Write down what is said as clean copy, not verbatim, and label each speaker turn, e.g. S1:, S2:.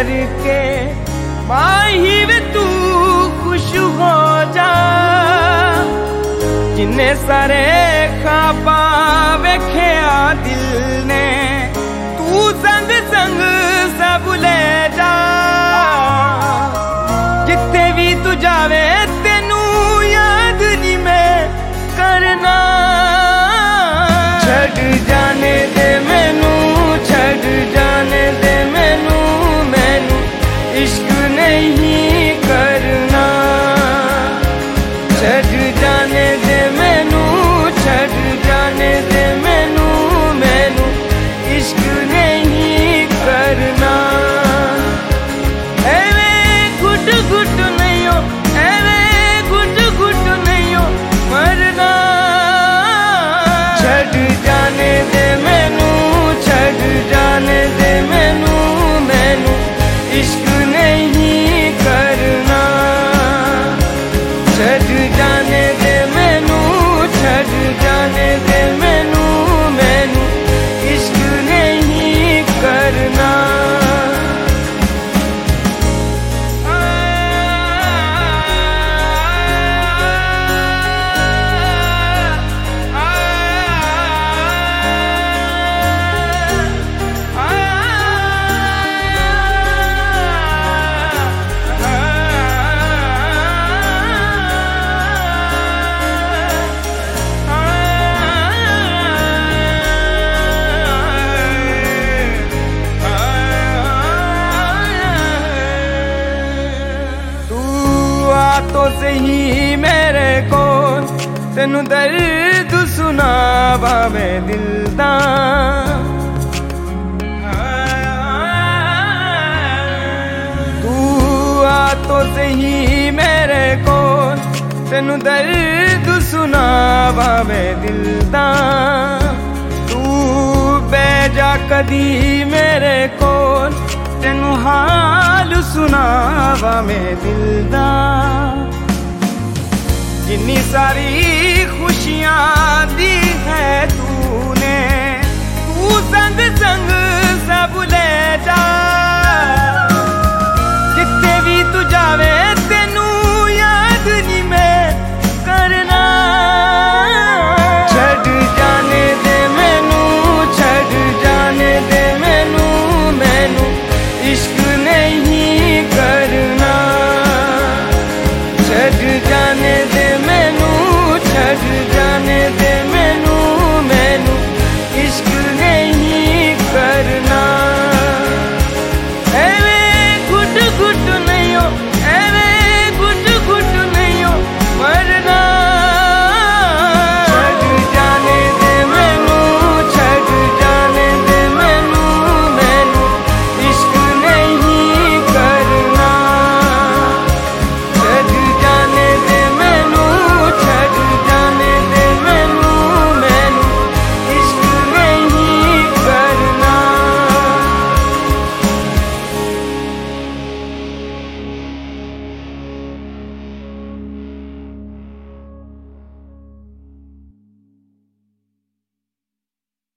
S1: करके माही वे तू खुश हो जा। जिन्ने सारे ख्वाबा वेख्या दिल ने तू संग संग सब ले जा। जिथे भी तू जावे तेनू याद नहीं मैं करना। छड़ जाने दे मैनू, छड़ जाने दे मैनू, मैनू इश्क नहीं करना। छड़ जाने दे मैनू, छड़ जाने दे मैनू, मैनू इश्क नहीं करना। एवें घुट घुट नहीं हो, एवें घुट घुट नहीं हो मरना। छड़ जाने दे मैनू, छड़ जाने दे मैनू, मैनू इश्क नहीं करना। छड़ जाने दे मैनू, छड़ जाने दे मैनू, मैनू इश्क नहीं करना। तो सही मेरे को तेनू दर्द सुनावा मैं दिल दा। तू आ तो सही मेरे को तेनू दर्द सुनावा मैं दिल दा। तू बैजा कदी मेरे को तेनू हाल सुनावा मैं दिल दा। जिन्नी सारी खुशियां दी है तूने, तू संग संग सब ले जा।